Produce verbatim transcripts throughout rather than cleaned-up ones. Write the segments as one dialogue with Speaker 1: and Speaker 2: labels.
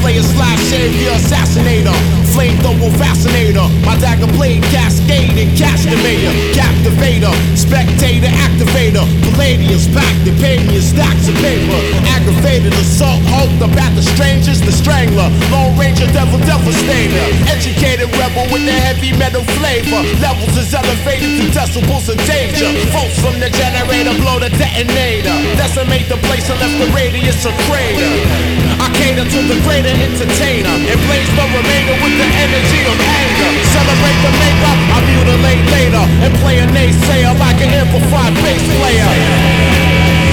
Speaker 1: slayer slash savior assassinator, flamethrower fascinator, my dagger blade cascade and castigator, captivator, spectator activator, Palladius back the pavement stacks of paper, aggravated assault, hulked up at the strangers, the strangler, Lone Ranger, devil devastator, educated rebel with the heavy metal flavor, levels is elevated to decibels of danger, folks from the generator blow the detonator, decimate the place and left the radius a crater. I cater to the greater entertainer and blaze the remainder with the energy of anger. Celebrate the makeup, I mutilate later and play a naysayer like an amplified bass player.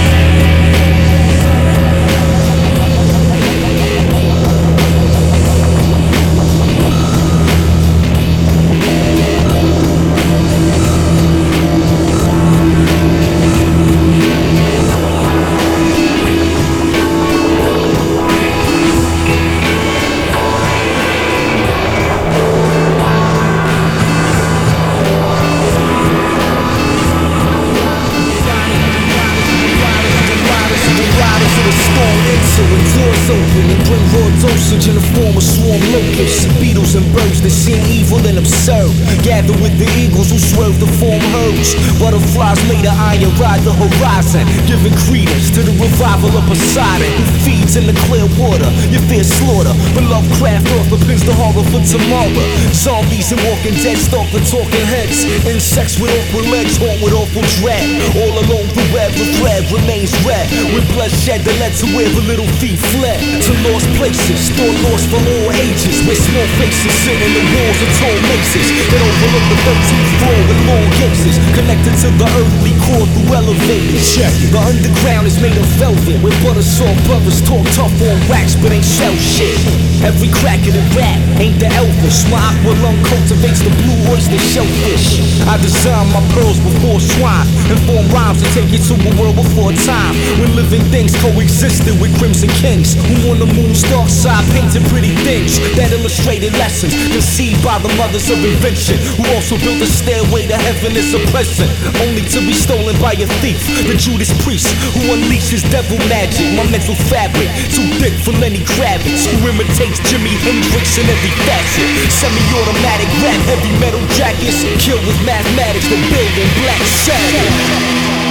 Speaker 2: Open and bring raw dosage in the form of swarm locusts, beetles and birds that seem evil and absurd. Gather with the eagles who swerve to form herds. Butterflies made of iron ride the horizon, giving credence to the revival of Poseidon, who feeds in the clear water. You fear slaughter, but Lovecraft pins the horror for tomorrow. Zombies and walking dead stalk the talking heads. Insects with awkward legs haunt with awful dread. All along the web, the thread remains red with bloodshed that led to where the little feet fled. To lost places, store lost for all ages, where small faces sit in the walls of tall maces that overlook the thirteenth floor with long gates, connected to the earthly core through elevators. Check it. The underground is made of velvet, where butter soft brothers talk tough on wax but ain't shell shit. Every crack of the rap ain't the Elvis. My aqua lung cultivates the blue oyster shellfish. I design my pearls before swine and form rhymes to take you to a world before time, when living things coexisted with crimson kings who on the moon's dark side painted pretty things that illustrated lessons conceived by the mothers of invention, who also built a stairway to heaven as a present, only to be stolen by a thief, the Judas priest who unleashes devil magic. My mental fabric too thick for Lenny Kravitz, who imitates Jimi Hendrix in every facet. Semi-automatic rap, heavy metal jackets, killed with mathematics, the building Black Sabbath.